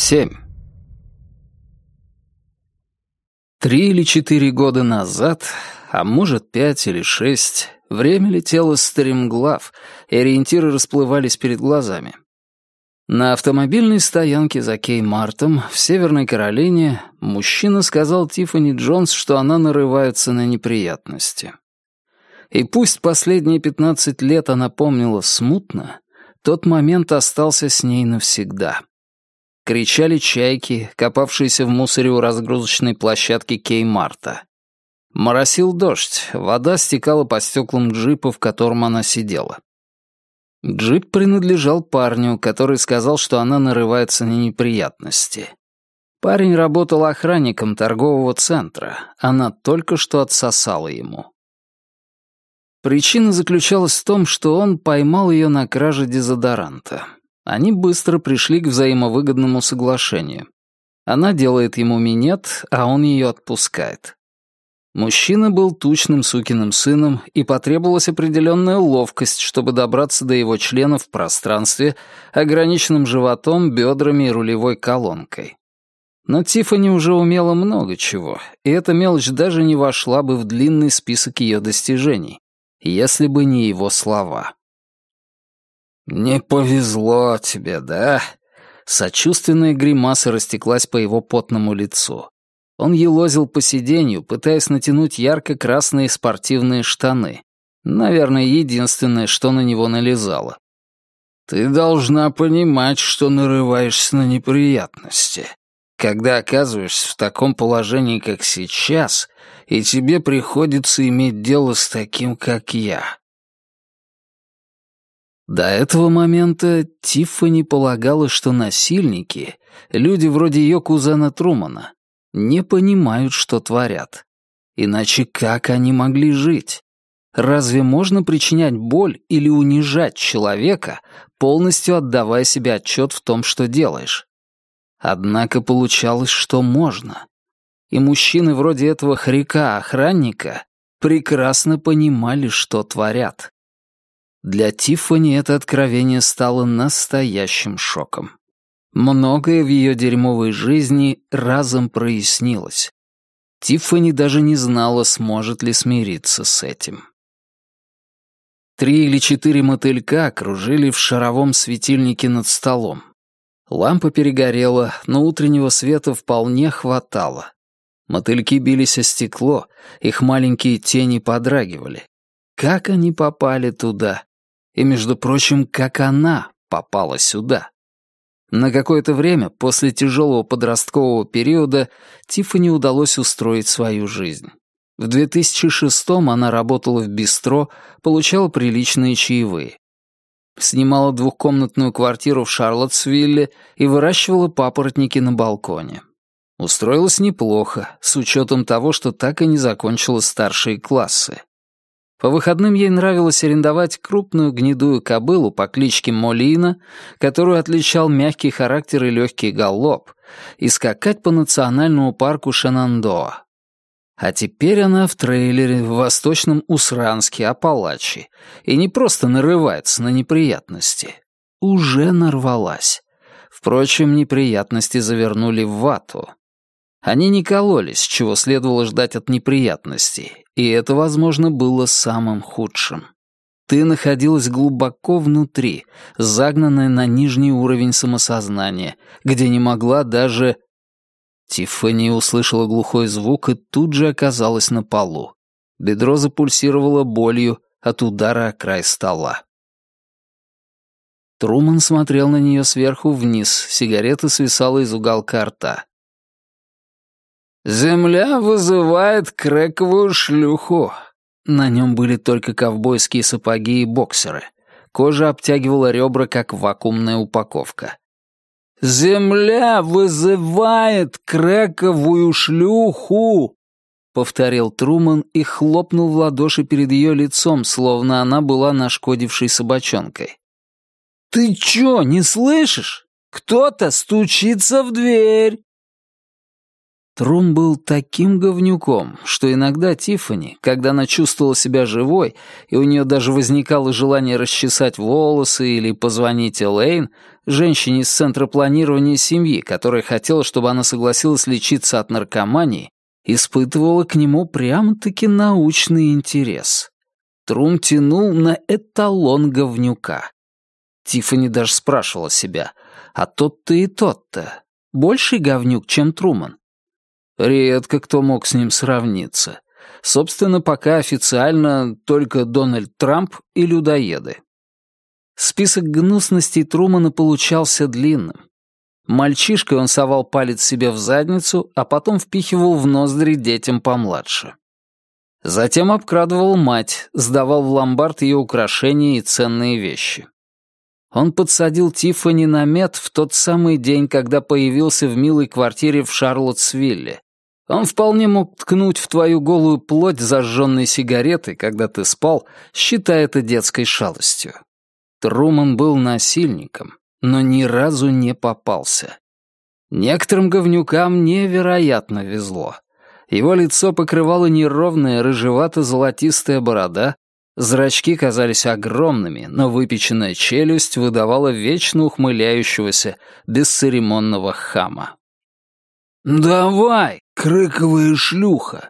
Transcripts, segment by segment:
7. 3 или 4 года назад, а может 5 или 6, время летело стремглав, и ориентиры расплывались перед глазами. На автомобильной стоянке за Кей-Мартом в Северной Каролине мужчина сказал Тиффани Джонс, что она нарывается на неприятности. И пусть последние 15 лет она помнила смутно, тот момент остался с ней навсегда. Кричали чайки, копавшиеся в мусоре у разгрузочной площадки Кей-Марта. Моросил дождь, вода стекала по стеклам джипа, в котором она сидела. Джип принадлежал парню, который сказал, что она нарывается на неприятности. Парень работал охранником торгового центра, она только что отсосала ему. Причина заключалась в том, что он поймал ее на краже дезодоранта. Они быстро пришли к взаимовыгодному соглашению. Она делает ему минет, а он ее отпускает. Мужчина был тучным сукиным сыном, и потребовалась определенная ловкость, чтобы добраться до его члена в пространстве, ограниченным животом, бедрами и рулевой колонкой. Но Тиффани уже умела много чего, и эта мелочь даже не вошла бы в длинный список ее достижений, если бы не его слова. «Не повезло тебе, да?» Сочувственная гримаса растеклась по его потному лицу. Он елозил по сиденью, пытаясь натянуть ярко-красные спортивные штаны. Наверное, единственное, что на него налезало. «Ты должна понимать, что нарываешься на неприятности. Когда оказываешься в таком положении, как сейчас, и тебе приходится иметь дело с таким, как я». До этого момента Тиффани полагала, что насильники, люди вроде ее кузена Трумана, не понимают, что творят. Иначе как они могли жить? Разве можно причинять боль или унижать человека, полностью отдавая себе отчет в том, что делаешь? Однако получалось, что можно. И мужчины вроде этого хорька-охранника прекрасно понимали, что творят. Для Тиффани это откровение стало настоящим шоком. Многое в ее дерьмовой жизни разом прояснилось. Тиффани даже не знала, сможет ли смириться с этим. 3 или 4 мотылька кружили в шаровом светильнике над столом. Лампа перегорела, но утреннего света вполне хватало. Мотыльки бились о стекло, их маленькие тени подрагивали. Как они попали туда? И, между прочим, как она попала сюда? На какое-то время, после тяжелого подросткового периода, Тиффани удалось устроить свою жизнь. В 2006-м она работала в бистро, получала приличные чаевые. Снимала двухкомнатную квартиру в Шарлоттсвилле и выращивала папоротники на балконе. Устроилась неплохо, с учетом того, что так и не закончила старшие классы. По выходным ей нравилось арендовать крупную гнедую кобылу по кличке Молина, которую отличал мягкий характер и легкий галоп, и скакать по национальному парку Шенандоа. А теперь она в трейлере в восточном Усранске, Апалачи, и не просто нарывается на неприятности. Уже нарвалась. Впрочем, неприятности завернули в вату. Они не кололись, чего следовало ждать от неприятностей, и это, возможно, было самым худшим. Ты находилась глубоко внутри, загнанная на нижний уровень самосознания, где не могла даже... Тиффани услышала глухой звук и тут же оказалась на полу. Бедро запульсировало болью от удара о край стола. Труман смотрел на нее сверху вниз, сигарета свисала из уголка рта. «Земля вызывает крэковую шлюху». На нем были только ковбойские сапоги и боксеры. Кожа обтягивала ребра, как вакуумная упаковка. «Земля вызывает крэковую шлюху», — повторил Труман и хлопнул в ладоши перед ее лицом, словно она была нашкодившей собачонкой. «Ты чё, не слышишь? Кто-то стучится в дверь!» Трум был таким говнюком, что иногда Тиффани, когда она чувствовала себя живой, и у нее даже возникало желание расчесать волосы или позвонить Элейн, женщине из Центра планирования семьи, которая хотела, чтобы она согласилась лечиться от наркомании, испытывала к нему прямо-таки научный интерес. Трум тянул на эталон говнюка. Тиффани даже спрашивала себя, а тот-то и тот-то больший говнюк, чем Труман? Редко кто мог с ним сравниться. Собственно, пока официально только Дональд Трамп и людоеды. Список гнусностей Трумана получался длинным. Мальчишкой он совал палец себе в задницу, а потом впихивал в ноздри детям помладше. Затем обкрадывал мать, сдавал в ломбард ее украшения и ценные вещи. Он подсадил Тиффани на мед в тот самый день, когда появился в милой квартире в Шарлоттсвилле. Он вполне мог ткнуть в твою голую плоть зажженной сигаретой, когда ты спал, считая это детской шалостью. Труман был насильником, но ни разу не попался. Некоторым говнюкам невероятно везло. Его лицо покрывало неровная рыжевато-золотистая борода, зрачки казались огромными, но выпеченная челюсть выдавала вечно ухмыляющегося, бесцеремонного хама. «Давай, крыковая шлюха!»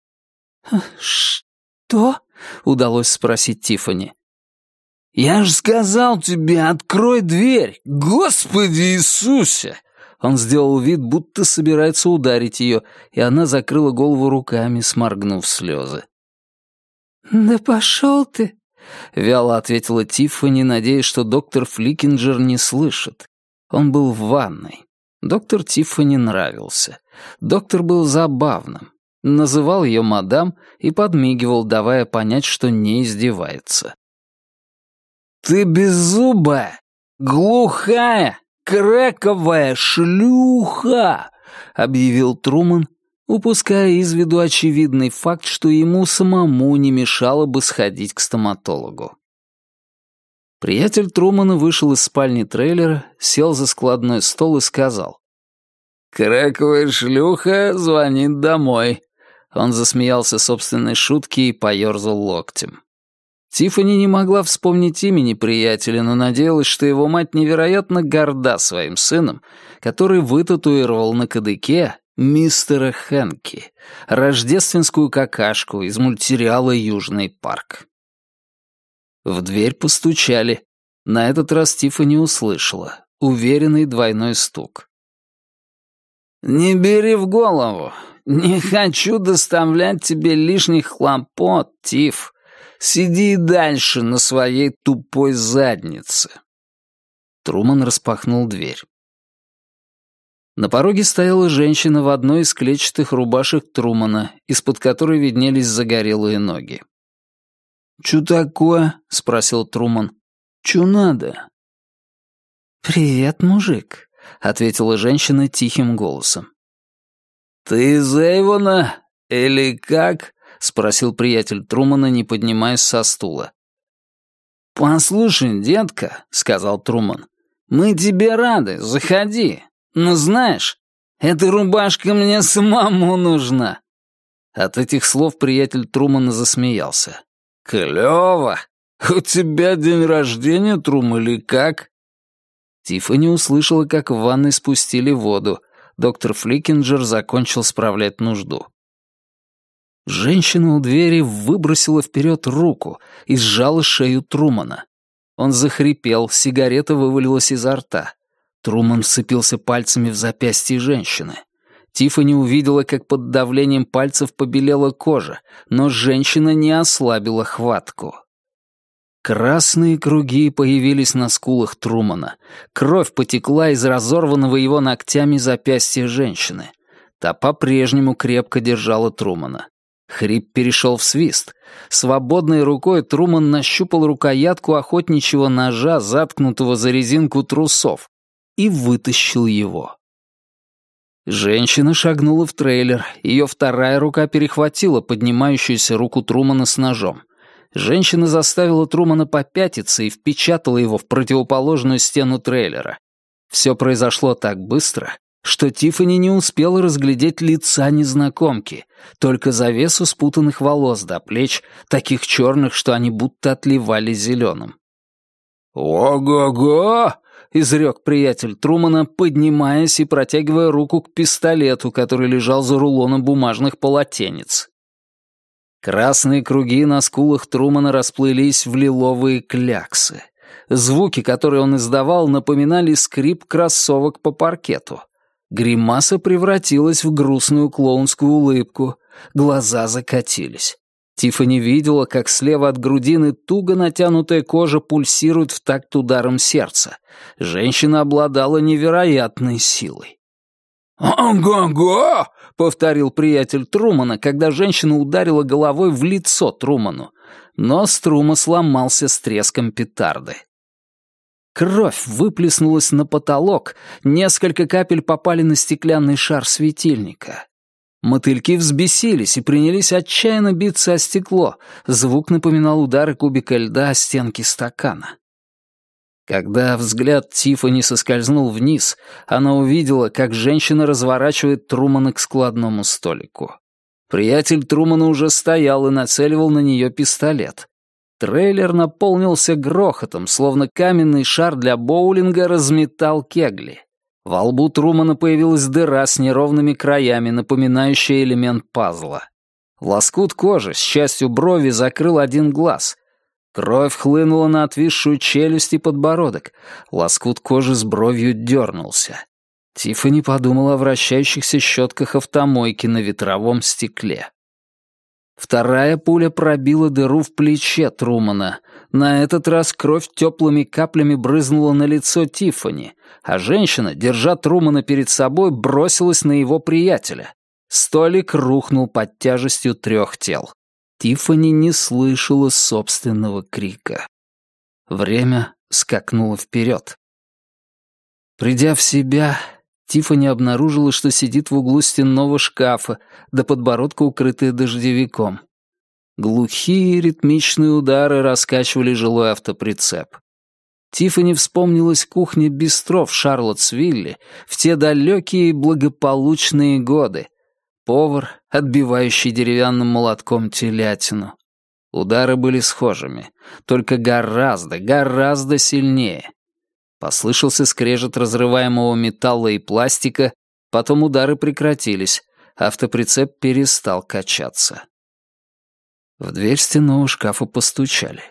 «Что?» — удалось спросить Тиффани. «Я же сказал тебе, открой дверь! Господи Иисусе!» Он сделал вид, будто собирается ударить ее, и она закрыла голову руками, сморгнув слезы. «Да пошел ты!» — вяло ответила Тиффани, надеясь, что доктор Фликинджер не слышит. Он был в ванной. Доктор Тиффани нравился. Доктор был забавным. Называл ее мадам и подмигивал, давая понять, что не издевается. «Ты беззубая, глухая, крэковая шлюха!» — объявил Труман, упуская из виду очевидный факт, что ему самому не мешало бы сходить к стоматологу. Приятель Трумана вышел из спальни трейлера, сел за складной стол и сказал: «Крэковая шлюха звонит домой». Он засмеялся собственной шутке и поёрзал локтем. Тиффани не могла вспомнить имени приятеля, но надеялась, что его мать невероятно горда своим сыном, который вытатуировал на кадыке мистера Хэнки, рождественскую какашку из мультсериала «Южный парк». В дверь постучали. На этот раз Тиффани услышала. Уверенный двойной стук. «Не бери в голову. Не хочу доставлять тебе лишних хлопот, Тиф. Сиди дальше на своей тупой заднице». Труман распахнул дверь. На пороге стояла женщина в одной из клетчатых рубашек Трумана, из-под которой виднелись загорелые ноги. «Чё такое?» — спросил Труман. «Чё надо?» «Привет, мужик», — ответила женщина тихим голосом. «Ты из Эйвона или как?» — спросил приятель Трумана, не поднимаясь со стула. «Послушай, детка», — сказал Труман, — «мы тебе рады, заходи. Но знаешь, эта рубашка мне самому нужна». От этих слов приятель Трумана засмеялся. «Клёво! У тебя день рождения, Трум, или как?» Тиффани услышала, как в ванной спустили воду. Доктор Фликинджер закончил справлять нужду. Женщина у двери выбросила вперед руку и сжала шею Трумана. Он захрипел, сигарета вывалилась изо рта. Труман вцепился пальцами в запястье женщины. Тиффани увидела, как под давлением пальцев побелела кожа, но женщина не ослабила хватку. Красные круги появились на скулах Трумана. Кровь потекла из разорванного его ногтями запястья женщины. Та по-прежнему крепко держала Трумана. Хрип перешел в свист. Свободной рукой Труман нащупал рукоятку охотничьего ножа, заткнутого за резинку трусов, и вытащил его. Женщина шагнула в трейлер, ее вторая рука перехватила поднимающуюся руку Трумана с ножом. Женщина заставила Трумана попятиться и впечатала его в противоположную стену трейлера. Все произошло так быстро, что Тиффани не успела разглядеть лица незнакомки, только завесу спутанных волос до плеч, таких черных, что они будто отливали зеленым. «Ого-го!» — изрек приятель Трумана, поднимаясь и протягивая руку к пистолету, который лежал за рулоном бумажных полотенец. Красные круги на скулах Трумана расплылись в лиловые кляксы. Звуки, которые он издавал, напоминали скрип кроссовок по паркету. Гримаса превратилась в грустную клоунскую улыбку. Глаза закатились. Тиффани видела, как слева от грудины туго натянутая кожа пульсирует в такт ударом сердца. Женщина обладала невероятной силой. «Ого-го!» — повторил приятель Трумана, когда женщина ударила головой в лицо Труману. Нос Трума сломался с треском петарды. Кровь выплеснулась на потолок, несколько капель попали на стеклянный шар светильника. Мотыльки взбесились и принялись отчаянно биться о стекло. Звук напоминал удары кубика льда о стенки стакана. Когда взгляд Тиффани соскользнул вниз, она увидела, как женщина разворачивает Трумана к складному столику. Приятель Трумана уже стоял и нацеливал на нее пистолет. Трейлер наполнился грохотом, словно каменный шар для боулинга разметал кегли. Во лбу Трумана появилась дыра с неровными краями, напоминающая элемент пазла. Лоскут кожи с частью брови закрыл один глаз. Кровь хлынула на отвисшую челюсть и подбородок. Лоскут кожи с бровью дернулся. Тиффани подумала о вращающихся щетках автомойки на ветровом стекле. Вторая пуля пробила дыру в плече Трумана. На этот раз кровь теплыми каплями брызнула на лицо Тиффани, а женщина, держа Трумана перед собой, бросилась на его приятеля. Столик рухнул под тяжестью 3 тел. Тиффани не слышала собственного крика. Время скакнуло вперед. Придя в себя, Тиффани обнаружила, что сидит в углу стенного шкафа, до подбородка укрытая дождевиком. Глухие ритмичные удары раскачивали жилой автоприцеп. Тиффани вспомнилась кухня бистро в Шарлоттсвилле в те далекие благополучные годы. Повар, отбивающий деревянным молотком телятину. Удары были схожими, только гораздо сильнее. Послышался скрежет разрываемого металла и пластика, потом удары прекратились, автоприцеп перестал качаться. В дверь стенного шкафа постучали.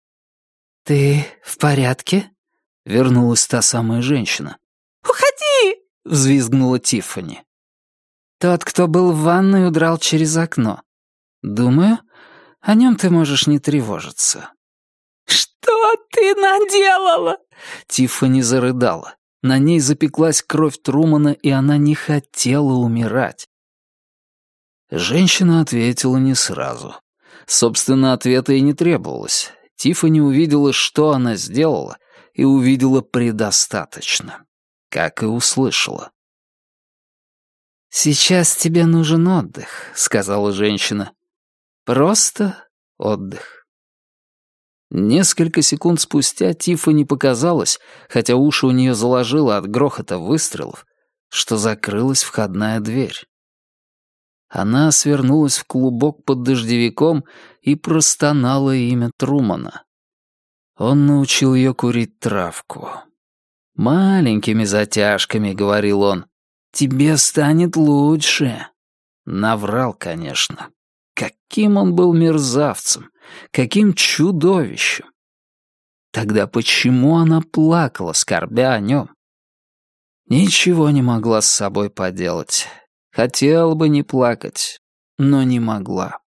«Ты в порядке?» — вернулась та самая женщина. «Уходи!» — взвизгнула Тиффани. «Тот, кто был в ванной, удрал через окно. Думаю, о нем ты можешь не тревожиться». «Что ты наделала?» Тиффани зарыдала. На ней запеклась кровь Трумана, и она не хотела умирать. Женщина ответила не сразу. Собственно, ответа и не требовалось. Тиффани увидела, что она сделала, и увидела предостаточно. Как и услышала. «Сейчас тебе нужен отдых», — сказала женщина. «Просто отдых». Несколько секунд спустя Тиффани показалось, хотя уши у нее заложило от грохота выстрелов, что закрылась входная дверь. Она свернулась в клубок под дождевиком и простонала имя Трумана. Он научил ее курить травку. «Маленькими затяжками», — говорил он, — «тебе станет лучше». Наврал, конечно. Каким он был мерзавцем, каким чудовищем. Тогда почему она плакала, скорбя о нем? Ничего не могла с собой поделать. Хотела бы не плакать, но не могла.